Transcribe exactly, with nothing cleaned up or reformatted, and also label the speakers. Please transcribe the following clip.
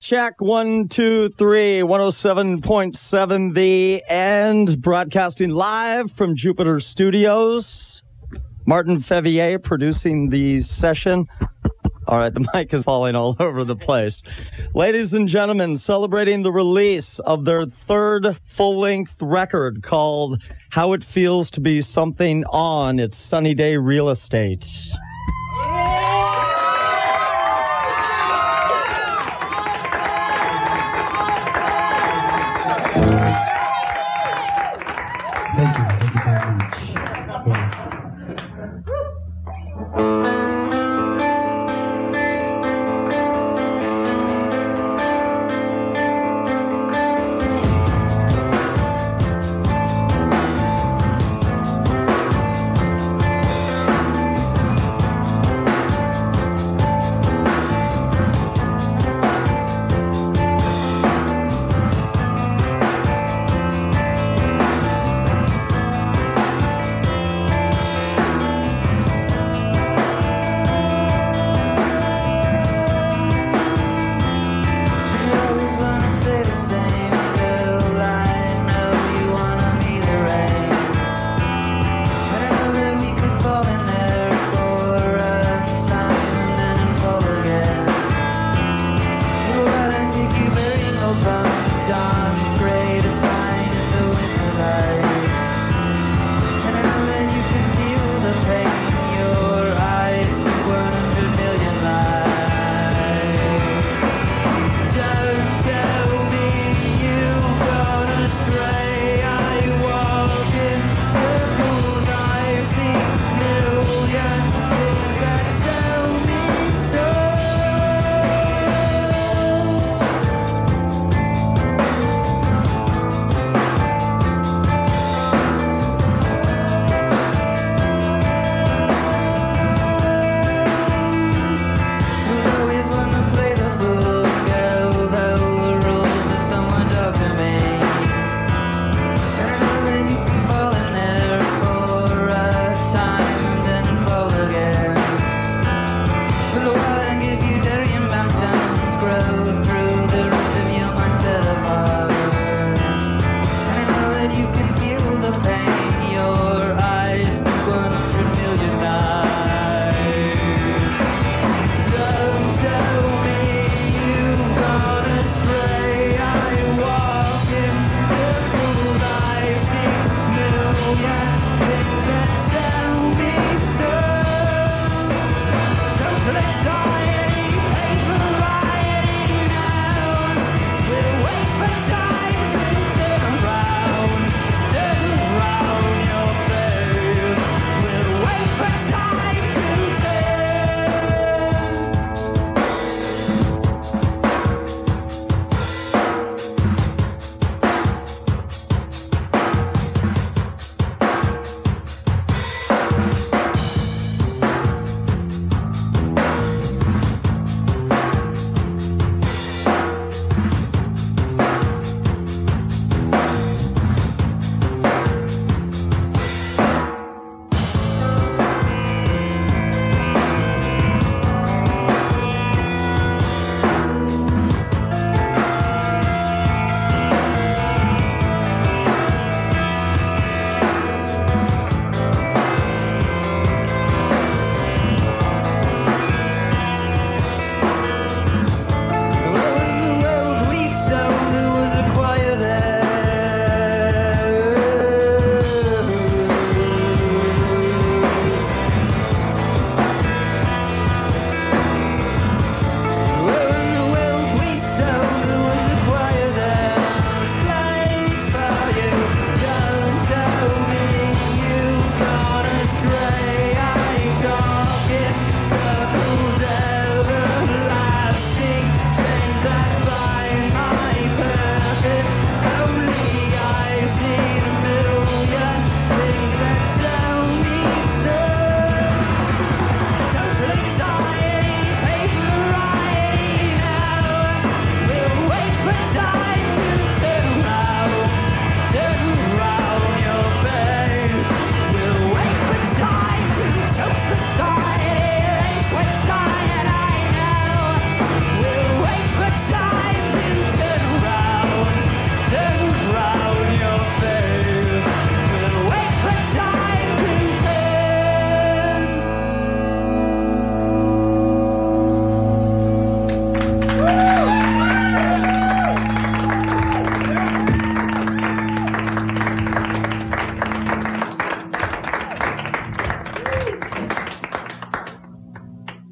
Speaker 1: Check one, two, three, one oh seven point seven The End, broadcasting live from Jupiter Studios. Martin Fevier producing the session. All right, the mic is falling all over the place. Ladies and gentlemen, celebrating the release of their third full-length record called How It Feels to Be Something On, it's Sunny Day Real Estate.